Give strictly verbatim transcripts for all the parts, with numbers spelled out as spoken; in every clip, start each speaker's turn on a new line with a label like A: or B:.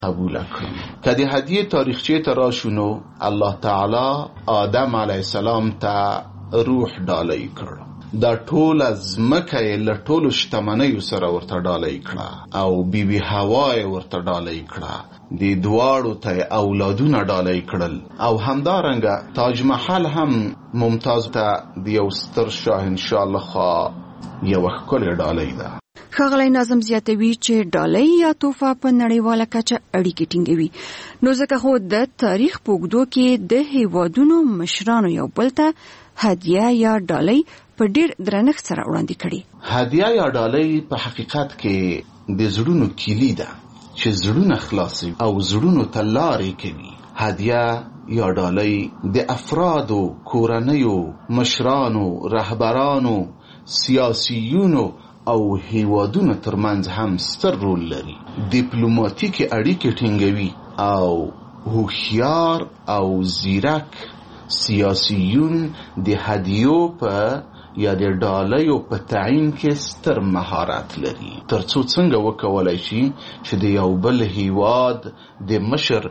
A: قبول کړي. که د هدیه تاریخچه ته راشو نو الله تعالی آدم علیه السلام ته روح ډالۍ کړ. دا ټول ځمکه یې له ټولو شتمنیو سره ورته ډالۍ کړه او بی بی حوا یې ورته ډالۍ کړه. د دواړو ته اولادونه ډالۍ کړل او همدارنګه تاج محل هم ممتاز ته د یو ستر شاهنشاه لخوا یو ښکلې ډالۍ ده.
B: ښاغلی ناظم زیاتوي چې ډالۍ یا تحفه په نړیواله کچه اړیکې ټینګوي، نو ځکه خو د تاریخ په اوږدو کې د هیوادونو مشرانو یو بل ته هدیه یا ډالۍ په ډیر درنښت سره وړاندې کړي.
A: هدیه یا ډالۍ په حقیقت کې د زړونو کیلي ده چې زړونه خلاصوي او زړونو ته لارې کوي. هدیه یا ډالۍ د افرادو، کورنیو، مشرانو، رهبرانو، سیاسیونو او هیوادونو ترمنځ هم ستر رول لري. ډیپلوماتیکي اړیکې ټینګوي او هوښیار او زیرک سیاسیون د هدیو په یا د ډالایو په تعین کې ستر مهارت لري، ترڅو څنګه وکولای شي چې د یو بل هیواد د مشر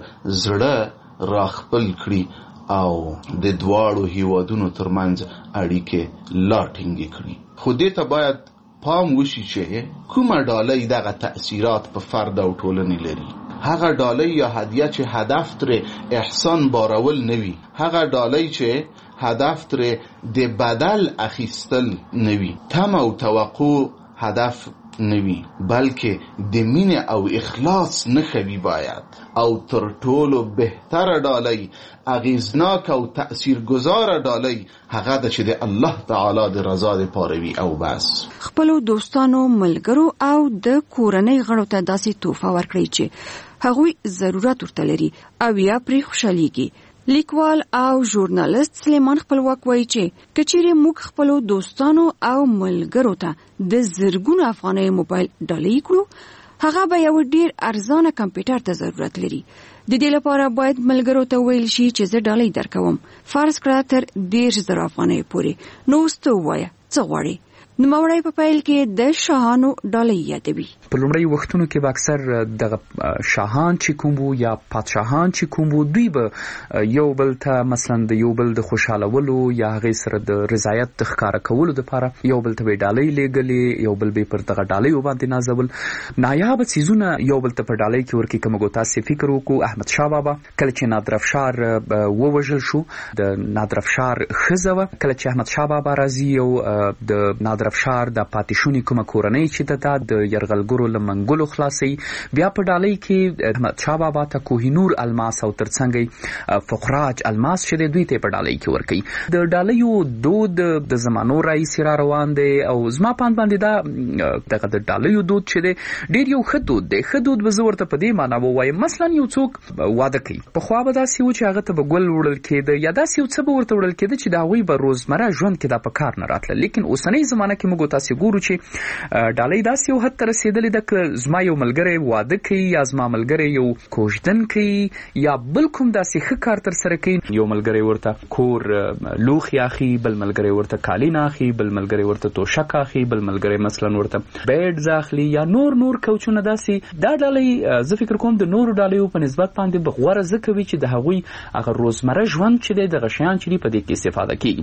A: زړه راخپل کړي او د دواړو هیوادونو ترمنځ اړیکې لا ټینګې کړي. خو دې ته باید پام وشي چې کومه ډالۍ دغه تأثیرات په فرد او ټولنې لري. هغه ډالۍ یا هدیه چې هدف ترې احسان بارول نوي، هغه ډالۍ چې هدف ترې د بدل اخیستل نوي، تم او توقع هدف نوي، بلکې د مینې او اخلاص نښوي باید. او تر ټولو بهتره ډالۍ، اغیزناک او تأثیرگذاره ډالۍ هغه ده چې د الله تعالی د رضا دپاره وي او بس.
B: خپلو دوستانو، ملګرو او د کورنۍ غړو ته داسې تحفه ورکړئ چې هغوی ضرورت ورته لري او یا پرې خوشحالیږي. لیکوال او ژورنالیست سلیمان خپلواک وایي چې کچېرې موږ خپلو دوستانو او ملګرو ته د زرګونو افغانۍ موبایل ډالۍ کړو، هغه به یو ډیر ارزانه کمپیوټر ته ضرورت لري. د دې لپاره باید ملګرو ته ویل شي چې زه ډالۍ درکوم، فرض کړه تر دېرش زره افغانۍ پورې. نو اوس ته ووایه څه غواړې؟ نوموړی په پیل کې د شاهانو ډالۍ یادوي.
C: په لومړی وختونو کې به اکثر دغه شاهان چې کوم وو یا پادشاهان چې کوم وو، دوی به یو بل ته مثلا د یو بل د خوشحالولو یا هغې سره د رضایت د ښکاره کولو دپاره یو بل ته به ډالۍ لیږلې، یو بل به پر دغه ډالیو باندې نازول. نایابه څیزونه یو بل ته په ډالۍ کې ورکړي. که موږ تاسې فکر وکړو احمدشاه بابا کله چې نادرافشار ووژل شو، د نادرافشار ښځه وه، کله چې احمدشاه بابا راځي او د نادر افشار د پاتې کومه کورنۍ چې د د یرغلګرو له منګولو خلاصي، بیا په ډالۍ کې احمدشاه بابا ته کوهینور الماس او ترڅنګ فقراج الماس چې دوی ته په ډالۍ کې ورکړي. د ډالیو دود د زمانو راهیسې را روان دی او زما په اند باندې دا دغه د ډالیو دود چې دی ډېر یو ښه دود دی. ښه دود به زه ورته په دې معنا ووایم، مثلا یو څوک واده کوي، پخوا به داسې و چې هغه ته به ګل وړل کېده یا داسې یو څه به ورته وړل کېده چې د هغوی به روزمره ژوند کې دا په کار نه راتله. لیکن اوسنۍ زمانه کې موږ تاسې ګورو چې ډالۍ داسې یو حد ته رسېدلې ده که زما یو ملګری واده کوي یا زما ملګری یو کوژدن کوي یا بل کوم داسې ښه کار ترسره کوي، یو ملګری ورته کور لوښي اخلي، بل ملګری ورته کالین اخلي، بل ملګری ورته توشک اخلي، بل ملګری مثلا ورته بیډز اخلي یا نور نور کوچونه. داسې دا ډالۍ زه فکر کوم د نورو ډالیو په نسبت باندې به غوره ځکه وي چې د هغوی هغه روزمره ژوند چې دی دغه شیان چې دي په دې کې استفاده کېږي.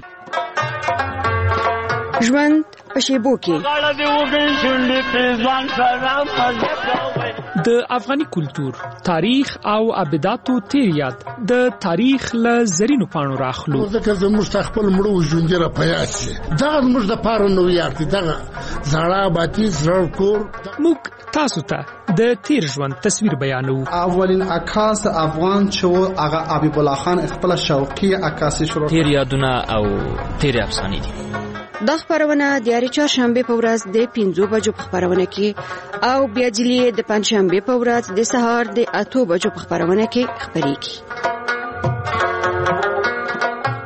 B: ژوند په شیبو کې
D: د افغاني کلتور، تاریخ او ابداتو تیر یاد د تاریخ له زرینو پاڼو راخلو.
E: ځکه زموږ ته خپل مړو ژوندي را په یاد شي. دغه زموږ دپاره نو یاد دی، دغه زړه آبادي زړه کور.
D: موږ تاسو ته د تیر ژوند تصویر بیانوو.
F: اولین عکاس افغان چې و هغه حبیب الله خان خپل شوقي عکاسي شروع.
G: تیر یادونه او تیر افسانې دي.
B: دا خبرونه د یاري چهارشنبه په ورځ د پنځو بجو په خبرونه کې او بیا جلی د پنځشنبه په ورځ د سهار د اتو بجو په خبرونه کې خبرېږي.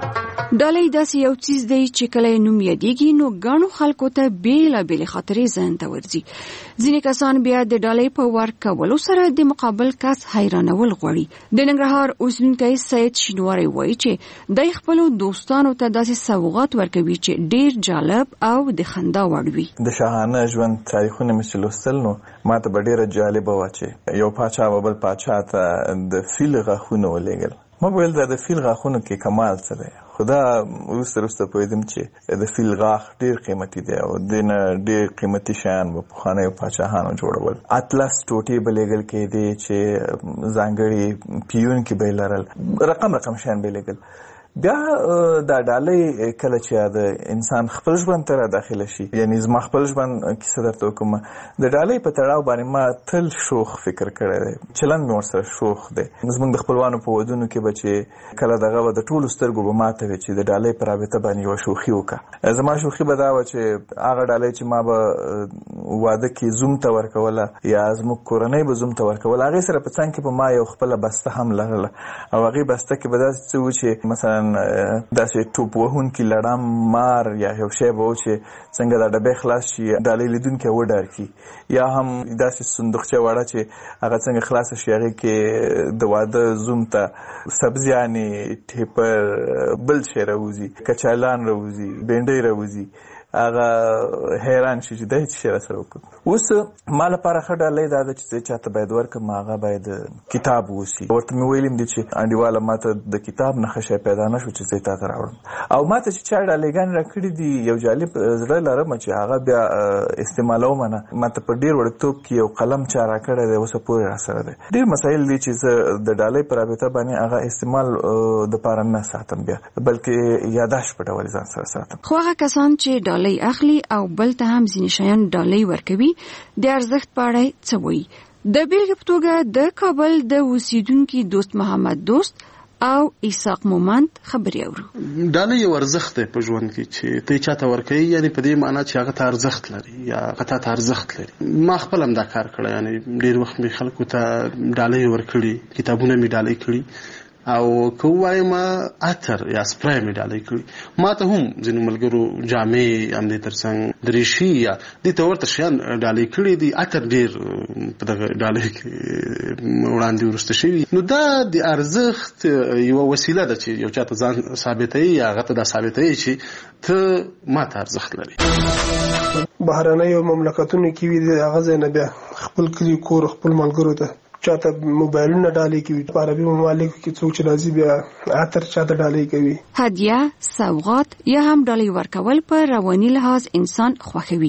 B: ډالۍ داسې یو څیز دی چې کله یې نوم یادېږي نو ګڼو خلکو ته بېلابېلې خاطرې ذهن ته ورځي. ځینې کسان بیا د ډالۍ په ورکولو سره د مقابل کس حیرانول غواړي. د ننګرهار اوسیدونکی سید شینواری وایي چې دی خپلو دوستانو ته داسې سوغات ورکوي چې ډېر جالب او د خندا وړ وي.
H: د شاهانه ژوند تاریخونه مې چې لوستل نو ما ته به ډېره جالبه وه چې یو پاچا به بل پاچا ته د فیل غاښونه ولېږل. ما ویل دا د فیل غاښونو کې کمال څه دی، خو دا وروسته وروسته پوهېدم چې د فیل غاښ ډېر قیمتي دی او دې نه ډېر قیمتي شیان به پخوانیو پاچاهانو جوړول. اتلس ټوټې به لېږل کېدې چې ځانګړي پیونکي به یې لرل، رقم رقم شیان به یې لېږل. بیا دا ډالۍ کله چې د انسان خپل ژوند ته را داخله شي، یعنی زما خپل ژوند کیسه درته وکړم، د ډالۍ په تړاو باندې ما تل شوخ فکر کړی دی، چلند مې ورسره شوخ دی. زموږ د خپلوانو په ودونو کې به چې کله دغه به د ټولو سترګو به ماته وي چې د ډالۍ په رابطه باندې یوه شوخي وکړه. زما شوخي به دا وه چې هغه ډالۍ چې ما به واده کې زوم ته ورکوله یا زموږ کورنۍ به زوم ته ورکوله، هغې سره په څنګ کې به ما یو خپله بسته هم لرله او هغې بسته کې به داسې څه و چې مثلا داسې ټوپ وهونکي لړم مار یا یو شی به و چې څنګه دا ډبې خلاص شي ډالۍ لیدونکی وډار کي، یا هم داسې صندوقچه وړه چې هغه څنګه خلاصه شي هغې کې د واده زوم ته سبزیانې، ټیپر، بل شی راوځي، کچالان راوځي، بینډۍ راوځي، هغه حیران شي چې دا هیڅ شی راسره وکړو. اوس ما لپاره ښه ډالۍ دا ده چې زه چاته باید ورکړم هغه باید کتاب اوسي. ورته مې ویلي دي چې انډیواله ما ته د کتاب نه ښه شی پیدا نه شو چې زه یې تا ته راوړم. او ما ته چې چا ډالۍ راکړي دي یو جالب زړه لرم چې هغه بیا استعمالوم نه. ما ته په ډېر وړکتوب کې یو قلم چا راکړی دی، اوسه پورې راسره دی. ډېر مسایل دي چې زه د ډالۍ په رابطه باندې هغه استعمال دپاره نه ساتم بیا، بلکې یاداشت په ډول ځان سره ساتم.
B: خو هغه کسان چې ډالۍ اخلي او بل ته هم ځینې شیان ډالۍ ورکوي د ارزښت په اړه څه وایي. د بیلګې په توګه د کابل د اوسیدونکي دوست محمد دوست او اسحاق مومند خبرې اورو.
I: ډالۍ یو ارزښت دی په ژوند کې چې ته چاته ورکوي، یعنی په دې معنا چې هغه ته ارزښت لري یا هغه ته ارزښت لري. ما خپل هم دا کار کړی، یعنی ډېر وخت مې خلکو ته ډالۍ ورکړي، کتابونه مې ډالۍ کړي او که ووایم عطر یا سپری مې ډالۍ کړي. ما ته هم ځینو ملګرو جامې همدې تر څنګ دریشي یا دې ته ورته شیان ډالۍ کړي دي. عطر ډېر په دغه ډالۍ کې وړاندې وروسته شوي. نو دا د ارزښت یوه وسیله ده چې یو چا ته ځان ثابتوي یا هغه ته دا ثابتوي چې ته ما ته ارزښت لري.
J: بهرنیو مملکتونو کې وي د هغه ځای نه بیا خپل کلي کور خپل ملګرو ته چاته موبایلونه ډالۍ کوي. په عربي ممالکو کې څوک چې راځي بیا عطر چاته ډالۍ کوي.
B: هدیه، سوغات یا هم ډالۍ ورکول په رواني لحاظ انسان خوښوي.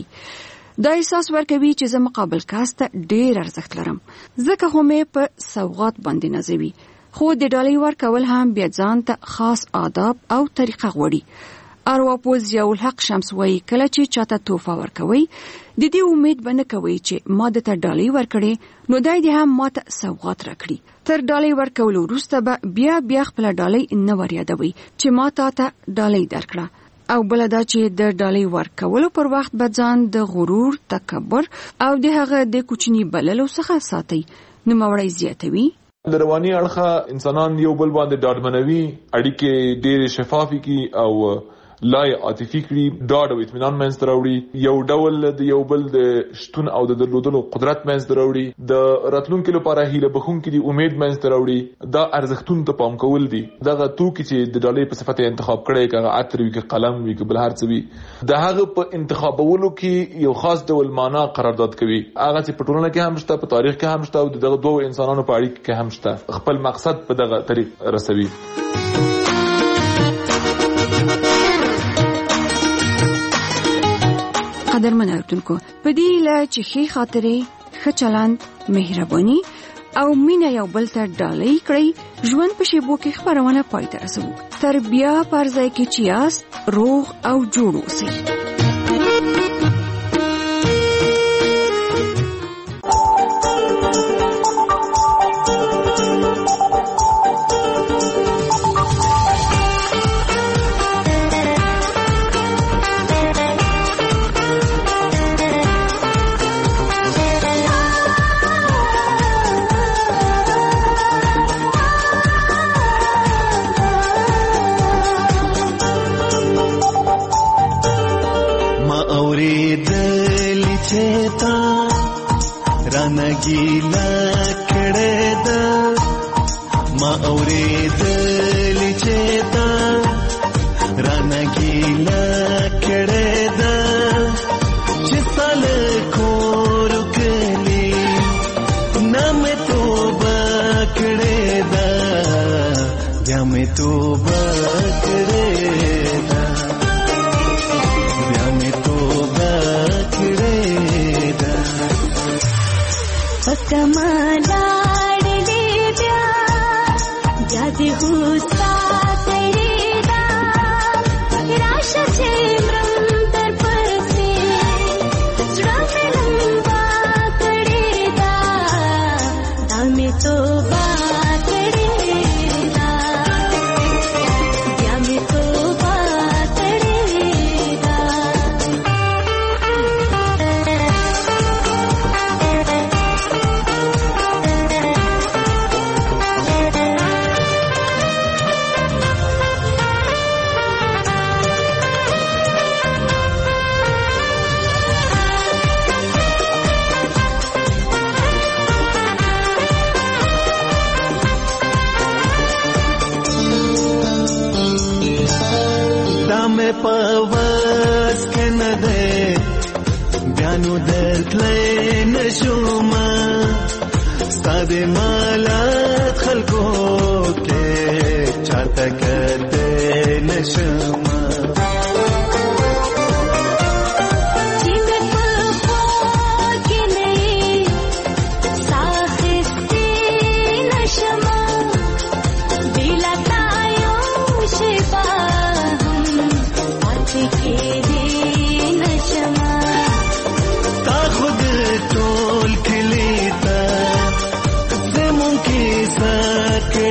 B: دا احساس ورکوي چې زه مقابل کس ته ډېر ارزښت لرم، ځکه خو مې په سوغات باندې نازوي. خو د ډالۍ ورکول هم بیا ځان ته خاص آداب او طریقه غواړي. ارواپوه ضیاء الحق شمس وایي کله چې چاته تحفه ورکوي د دې امید به نه کوي چې ما د ته ډالۍ ورکړې نو دای دې هم ما ته سوغات راکړي. تر ډالۍ ورکولو وروسته به بیا بیا خپله ډالۍ نه وریادوي چې ما تا ته ډالۍ درکړه. او بل دا چې د ډالۍ ورکولو پر وخت به ځان د غرور، تکبر او د هغه د کوچني بللو څخه ساتي. نوموړی زیاتوي
K: د رواني اړخه انسانان یو بل باندې ډاډمنوي، اړیکې ډېرې شفافې کړي او لای عاطفي کړي، ډاډ او اطمینان منځته راوړي، یو ډول د یو بل د شتون او د درلودلو قدرت منځته راوړي، د راتلونکي لپاره هیله بښونکي دي، امید منځته راوړي. دا ارزښتونو ته پام کول دي. دغه توکي چې د ډالۍ په صفت انتخاب کړی، که هغه عطر وي، که قلم وي، که بل هر څه وي، د هغه په انتخابولو کې یو خاص ډول معنا قرارداد کوي. هغه چې په ټولنه کې هم شته، په تاریخ کې هم شته او د دغه دوه انسانانو په اړیکه کې هم شته، خپل مقصد په دغه طریق رسوي.
B: قدرمن اورېدونکو، په دې هیله چې ښې خاطرې، ښه چلند، مهرباني او مینه یو بل ته ډالۍ کړئ، ژوند په شیبو کې خپرونه پای ته رسوو. تر بیا پر ځای کې چې یاست روغ او جوړ اوسئ.
L: اورې دل چتا رانا ګیلا کړه دا چې سال کور کلی نام توبه کړه دا بیا مې توبه کړه دا بیا مې توبه کړه دا
M: کمالا ډلې بیا بیا دې هوسا کړې دا راشه چې مرم در پسې زړه مې لمبا کړې دا دا مې توبه کړې دا بیا مې توبه کړې دا
L: مې پاواز کنه ده بیانو درتلې نشوم ستاد مالات خلکو کې چاته کته نشوم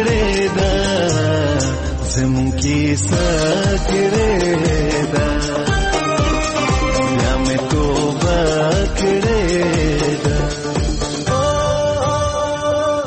L: زمون کی سکړه دا